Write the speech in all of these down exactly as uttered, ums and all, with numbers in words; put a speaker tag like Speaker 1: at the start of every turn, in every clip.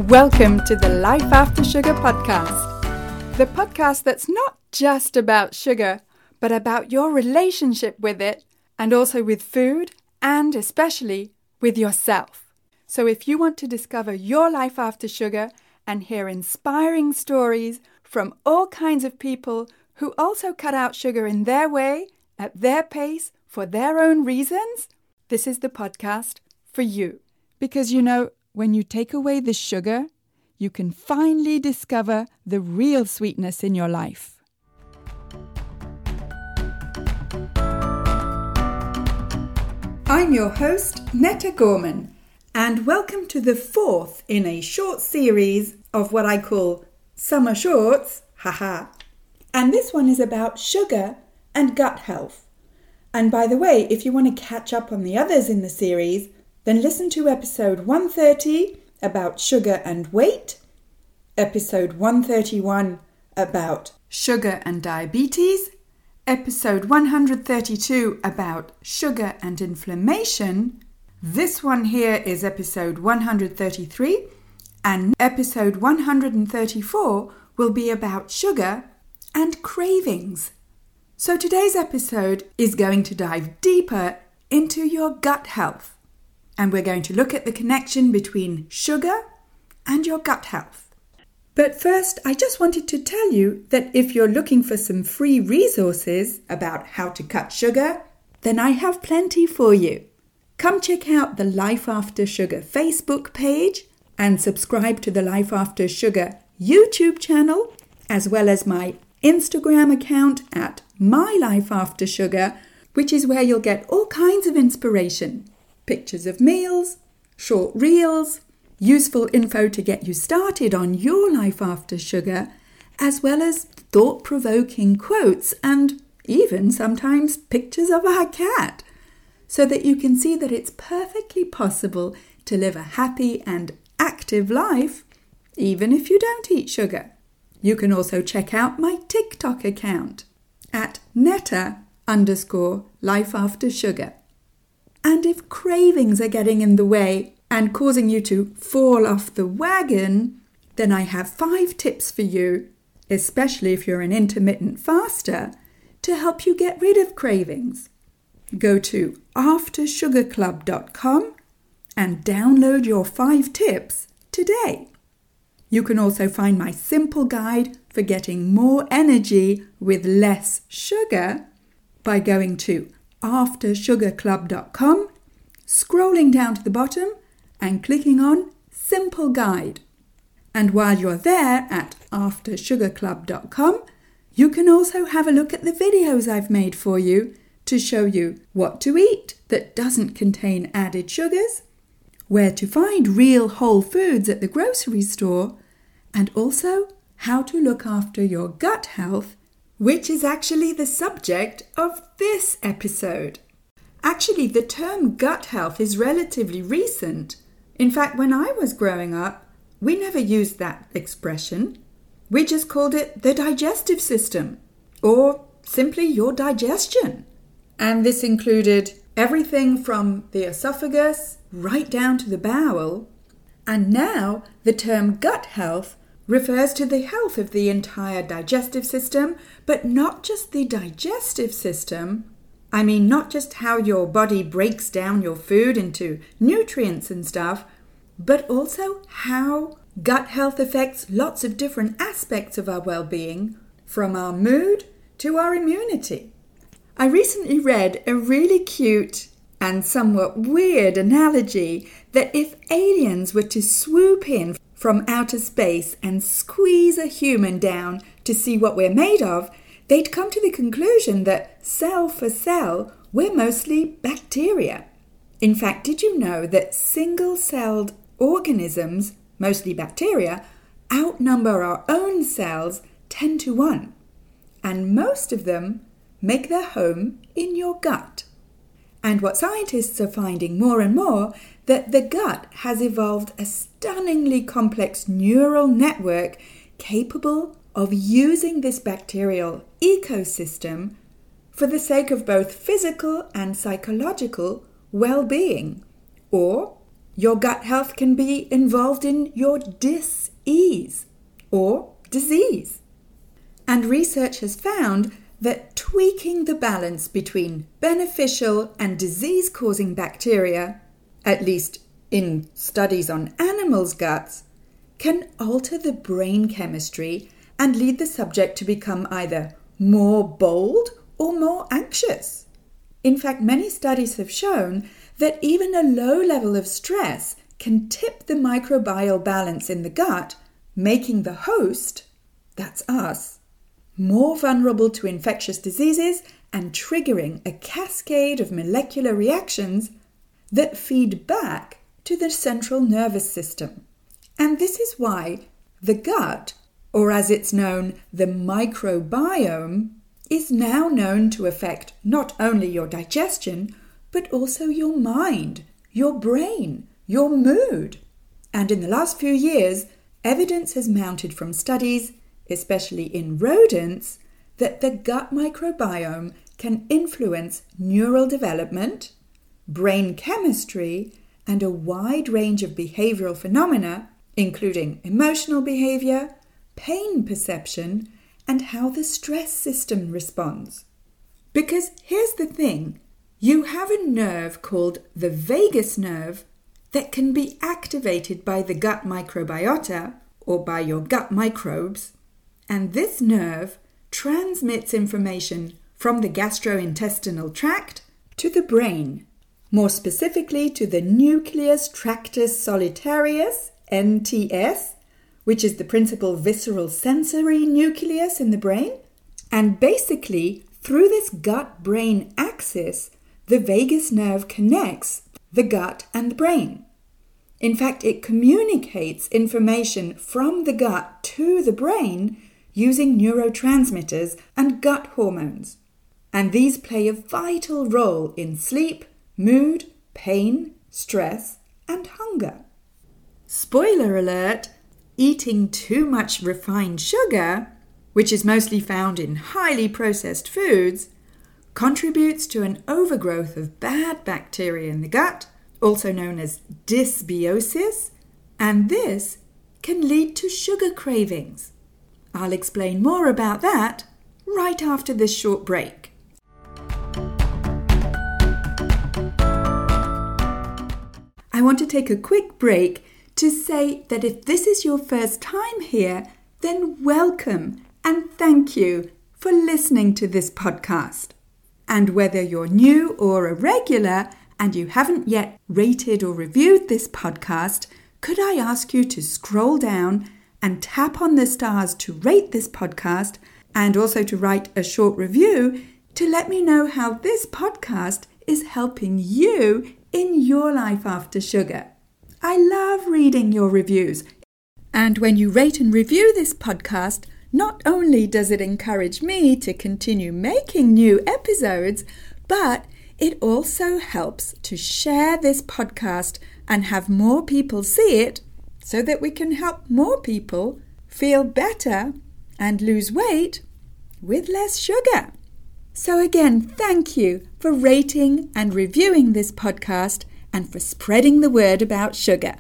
Speaker 1: Welcome to the Life After Sugar podcast, the podcast that's not just about sugar, but about your relationship with it and also with food and especially with yourself. So if you want to discover your life after sugar and hear inspiring stories from all kinds of people who also cut out sugar in their way, at their pace, for their own reasons, this is the podcast for you. Because you know, when you take away the sugar, you can finally discover the real sweetness in your life. I'm your host, Netta Gorman, and welcome to the fourth in a short series of what I call Summer Shorts, haha. And this one is about sugar and gut health. And by the way, if you want to catch up on the others in the series, then listen to episode one thirty about sugar and weight, episode one thirty-one about sugar and diabetes, episode one thirty-two about sugar and inflammation. This one here is episode one thirty-three, and episode one thirty-four will be about sugar and cravings. So today's episode is going to dive deeper into your gut health. And we're going to look at the connection between sugar and your gut health. But first, I just wanted to tell you that if you're looking for some free resources about how to cut sugar, then I have plenty for you. Come check out the Life After Sugar Facebook page and subscribe to the Life After Sugar YouTube channel, as well as my Instagram account at My Life After Sugar, which is where you'll get all kinds of inspiration. Pictures of meals, short reels, useful info to get you started on your life after sugar, as well as thought-provoking quotes and even sometimes pictures of our cat, so that you can see that it's perfectly possible to live a happy and active life, even if you don't eat sugar. You can also check out my TikTok account at netta underscore life after sugar. And if cravings are getting in the way and causing you to fall off the wagon, then I have five tips for you, especially if you're an intermittent faster, to help you get rid of cravings. Go to after sugar club dot com and download your five tips today. You can also find my simple guide for getting more energy with less sugar by going to after sugar club dot com, scrolling down to the bottom and clicking on Simple Guide. And while you're there at after sugar club dot com, you can also have a look at the videos I've made for you to show you what to eat that doesn't contain added sugars, where to find real whole foods at the grocery store, and also how to look after your gut health, which is actually the subject of this episode. Actually, the term gut health is relatively recent. In fact, when I was growing up, we never used that expression. We just called it the digestive system, or simply your digestion. And this included everything from the esophagus right down to the bowel. And now the term gut health refers to the health of the entire digestive system, but not just the digestive system. I mean, not just how your body breaks down your food into nutrients and stuff, but also how gut health affects lots of different aspects of our well-being, from our mood to our immunity. I recently read a really cute and somewhat weird analogy that if aliens were to swoop in from outer space and squeeze a human down to see what we're made of, they'd come to the conclusion that cell for cell, we're mostly bacteria. In fact, did you know that single-celled organisms, mostly bacteria, outnumber our own cells ten to one? And most of them make their home in your gut. And what scientists are finding more and more, that the gut has evolved a stunningly complex neural network capable of using this bacterial ecosystem for the sake of both physical and psychological well-being, or your gut health can be involved in your dis-ease or disease. And research has found that tweaking the balance between beneficial and disease-causing bacteria, at least in studies on animals' guts, can alter the brain chemistry and lead the subject to become either more bold or more anxious. In fact, many studies have shown that even a low level of stress can tip the microbial balance in the gut, making the host, that's us, more vulnerable to infectious diseases and triggering a cascade of molecular reactions that feed back to the central nervous system. And this is why the gut, or as it's known, the microbiome, is now known to affect not only your digestion, but also your mind, your brain, your mood. And in the last few years, evidence has mounted from studies, especially in rodents, that the gut microbiome can influence neural development, brain chemistry, and a wide range of behavioral phenomena, including emotional behavior, pain perception, and how the stress system responds. Because here's the thing, you have a nerve called the vagus nerve that can be activated by the gut microbiota or by your gut microbes, and this nerve transmits information from the gastrointestinal tract to the brain, more specifically to the nucleus tractus solitarius, N T S, which is the principal visceral sensory nucleus in the brain. And basically, through this gut-brain axis, the vagus nerve connects the gut and the brain. In fact, it communicates information from the gut to the brain using neurotransmitters and gut hormones. And these play a vital role in sleep, mood, pain, stress, and hunger. Spoiler alert! Eating too much refined sugar, which is mostly found in highly processed foods, contributes to an overgrowth of bad bacteria in the gut, also known as dysbiosis, and this can lead to sugar cravings. I'll explain more about that right after this short break. I want to take a quick break to say that if this is your first time here, then welcome and thank you for listening to this podcast. And whether you're new or a regular and you haven't yet rated or reviewed this podcast, could I ask you to scroll down and tap on the stars to rate this podcast and also to write a short review to let me know how this podcast is helping you in your life after sugar. I love reading your reviews. And when you rate and review this podcast, not only does it encourage me to continue making new episodes, but it also helps to share this podcast and have more people see it so that we can help more people feel better and lose weight with less sugar. So again, thank you for rating and reviewing this podcast and for spreading the word about sugar.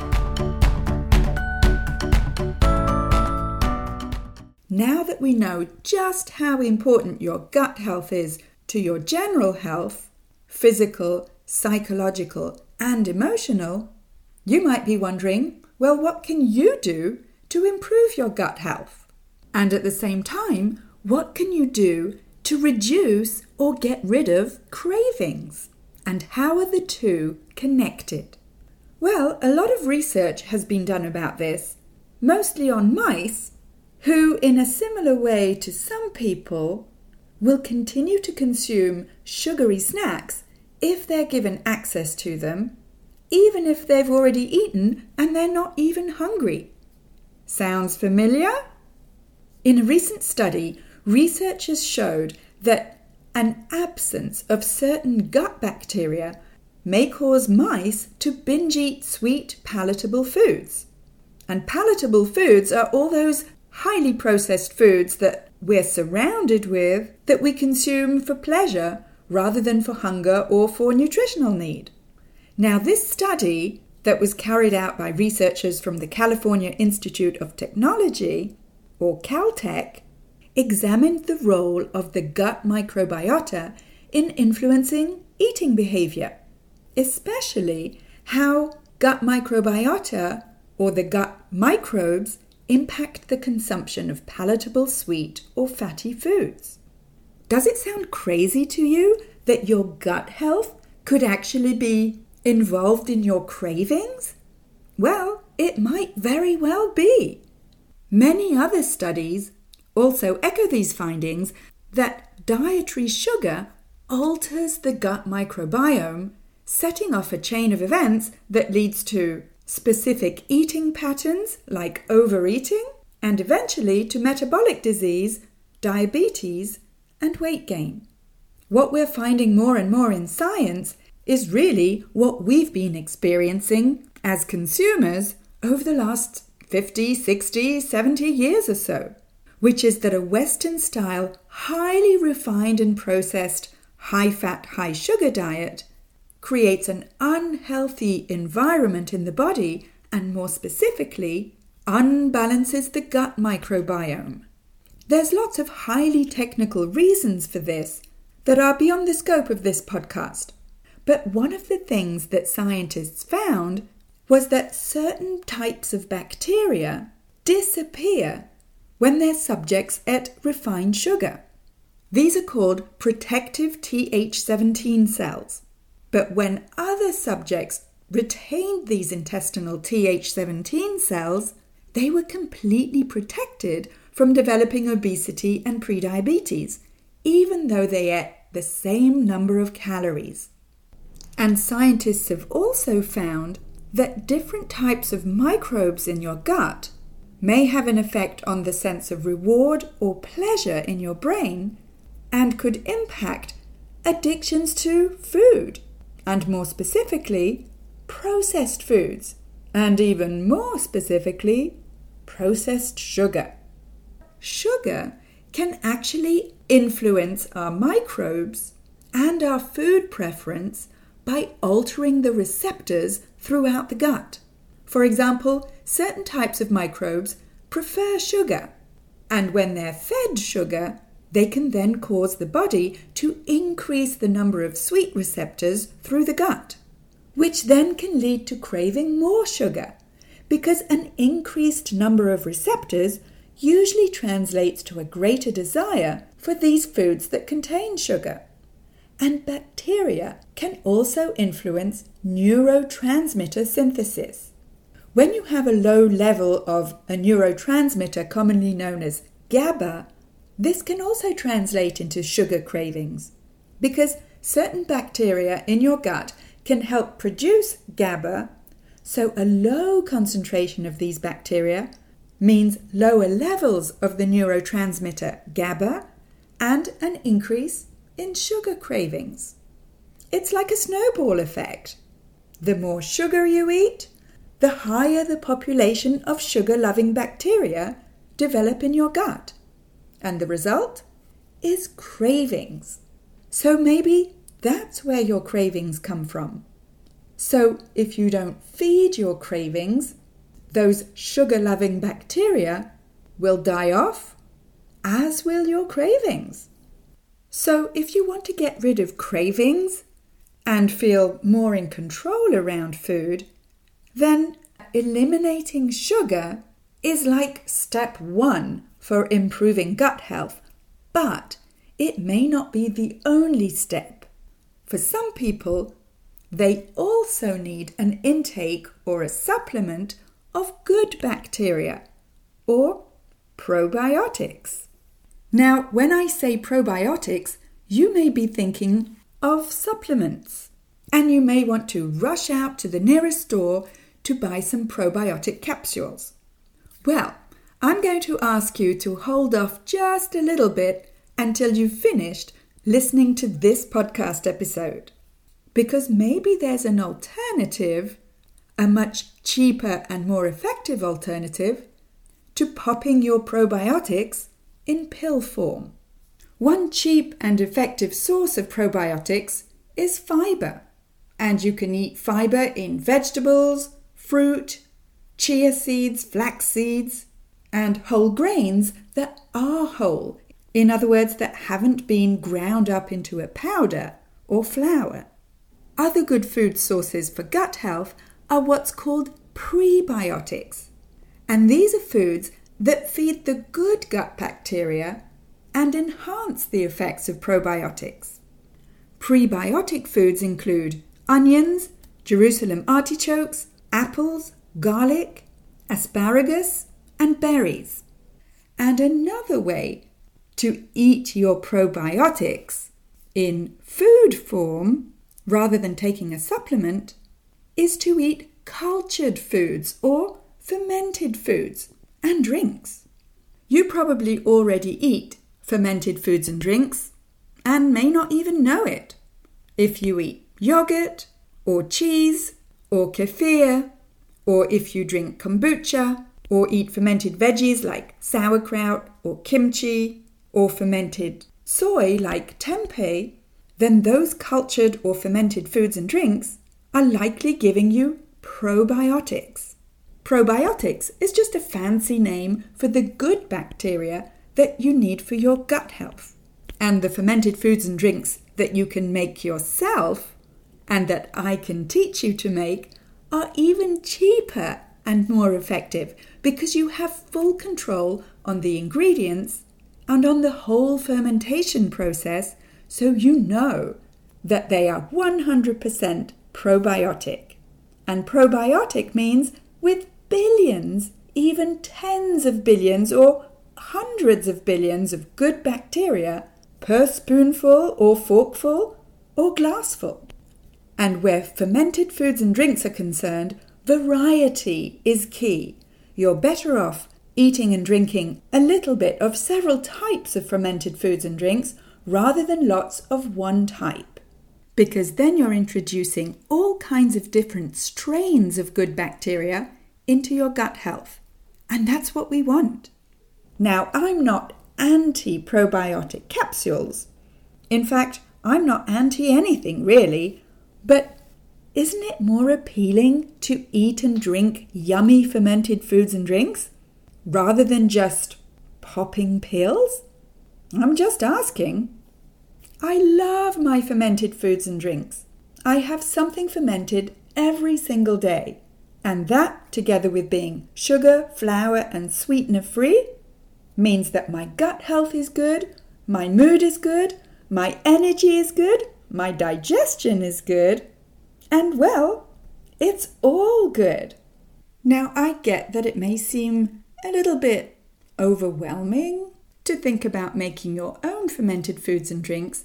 Speaker 1: Now that we know just how important your gut health is to your general health, physical, psychological, and emotional, you might be wondering, well, what can you do to improve your gut health? And at the same time, what can you do to reduce or get rid of cravings? And how are the two connected? Well, a lot of research has been done about this, mostly on mice, who, in a similar way to some people, will continue to consume sugary snacks if they're given access to them, even if they've already eaten and they're not even hungry. Sounds familiar? In a recent study, researchers showed that an absence of certain gut bacteria may cause mice to binge eat sweet, palatable foods. And palatable foods are all those highly processed foods that we're surrounded with that we consume for pleasure rather than for hunger or for nutritional need. Now, this study that was carried out by researchers from the California Institute of Technology, or Caltech, examined the role of the gut microbiota in influencing eating behavior, especially how gut microbiota, or the gut microbes, impact the consumption of palatable sweet or fatty foods. Does it sound crazy to you that your gut health could actually be involved in your cravings? Well, it might very well be. Many other studies also echo these findings that dietary sugar alters the gut microbiome, setting off a chain of events that leads to specific eating patterns like overeating, and eventually to metabolic disease, diabetes, and weight gain. What we're finding more and more in science is really what we've been experiencing as consumers over the last fifty, sixty, seventy years or so, which is that a Western-style, highly refined and processed, high-fat, high-sugar diet creates an unhealthy environment in the body and, more specifically, unbalances the gut microbiome. There's lots of highly technical reasons for this that are beyond the scope of this podcast. But one of the things that scientists found was that certain types of bacteria disappear when their subjects ate refined sugar. These are called protective T H seventeen cells. But when other subjects retained these intestinal T H seventeen cells, they were completely protected from developing obesity and prediabetes, even though they ate the same number of calories. And scientists have also found that different types of microbes in your gut may have an effect on the sense of reward or pleasure in your brain and could impact addictions to food, and more specifically, processed foods, and even more specifically, processed sugar. Sugar can actually influence our microbes and our food preference by altering the receptors throughout the gut. For example, certain types of microbes prefer sugar, and when they're fed sugar, they can then cause the body to increase the number of sweet receptors through the gut, which then can lead to craving more sugar, because an increased number of receptors usually translates to a greater desire for these foods that contain sugar. And bacteria can also influence neurotransmitter synthesis. When you have a low level of a neurotransmitter commonly known as GABA, this can also translate into sugar cravings, because certain bacteria in your gut can help produce GABA, so a low concentration of these bacteria means lower levels of the neurotransmitter GABA and an increase in sugar cravings. It's like a snowball effect. The more sugar you eat, the higher the population of sugar-loving bacteria develop in your gut. And the result is cravings. So maybe that's where your cravings come from. So if you don't feed your cravings, those sugar-loving bacteria will die off, as will your cravings. So if you want to get rid of cravings and feel more in control around food, then eliminating sugar is like step one for improving gut health, but it may not be the only step. For some people, they also need an intake or a supplement of good bacteria, or probiotics. Now, when I say probiotics, you may be thinking of supplements, and you may want to rush out to the nearest store to buy some probiotic capsules. Well, I'm going to ask you to hold off just a little bit until you've finished listening to this podcast episode, because maybe there's an alternative, a much cheaper and more effective alternative, to popping your probiotics in pill form. One cheap and effective source of probiotics is fiber. And you can eat fiber in vegetables, fruit, chia seeds, flax seeds, and whole grains that are whole. In other words, that haven't been ground up into a powder or flour. Other good food sources for gut health are what's called prebiotics. And these are foods that feed the good gut bacteria and enhance the effects of probiotics. Prebiotic foods include onions, Jerusalem artichokes, apples, garlic, asparagus, and berries. And another way to eat your probiotics in food form, rather than taking a supplement, is to eat cultured foods or fermented foods and drinks. You probably already eat fermented foods and drinks and may not even know it. If you eat yogurt or cheese or kefir, or if you drink kombucha or eat fermented veggies like sauerkraut or kimchi, or fermented soy like tempeh, then those cultured or fermented foods and drinks are likely giving you probiotics. Probiotics is just a fancy name for the good bacteria that you need for your gut health. And the fermented foods and drinks that you can make yourself and that I can teach you to make are even cheaper and more effective because you have full control on the ingredients and on the whole fermentation process, so you know that they are one hundred percent probiotic. And probiotic means with billions, even tens of billions or hundreds of billions of good bacteria per spoonful or forkful or glassful. And where fermented foods and drinks are concerned, variety is key. You're better off eating and drinking a little bit of several types of fermented foods and drinks rather than lots of one type. Because then you're introducing all kinds of different strains of good bacteria into your gut health. And that's what we want. Now, I'm not anti-probiotic capsules. In fact, I'm not anti anything really. But isn't it more appealing to eat and drink yummy fermented foods and drinks rather than just popping pills? I'm just asking. I love my fermented foods and drinks. I have something fermented every single day. And that, together with being sugar, flour, and sweetener free, means that my gut health is good, my mood is good, my energy is good, my digestion is good, and well, it's all good. Now, I get that it may seem a little bit overwhelming to think about making your own fermented foods and drinks,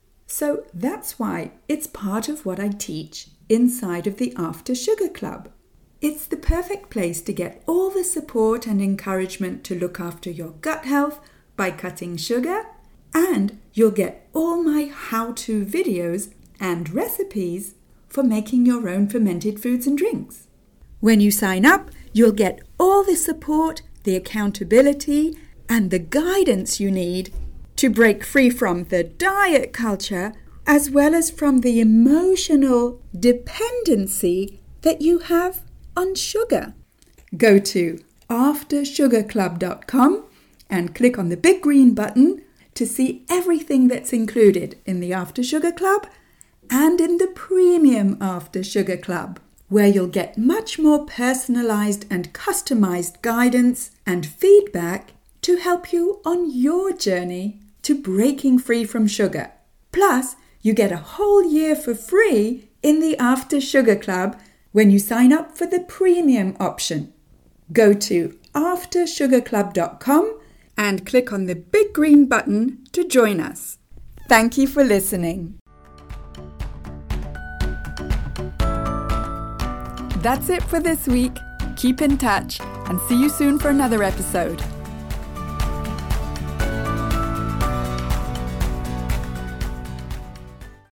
Speaker 1: so that's why it's part of what I teach inside of the After Sugar Club. It's the perfect place to get all the support and encouragement to look after your gut health by cutting sugar, and you'll get all my how-to videos and recipes for making your own fermented foods and drinks. When you sign up, you'll get all the support, the accountability, and the guidance you need to break free from the diet culture as well as from the emotional dependency that you have on sugar. Go to after sugar club dot com and click on the big green button to see everything that's included in the After Sugar Club and in the Premium After Sugar Club, where you'll get much more personalized and customized guidance and feedback to help you on your journey to breaking free from sugar. Plus, you get a whole year for free in the After Sugar Club when you sign up for the premium option. Go to after sugar club dot com and click on the big green button to join us. Thank you for listening. That's it for this week. Keep in touch and see you soon for another episode.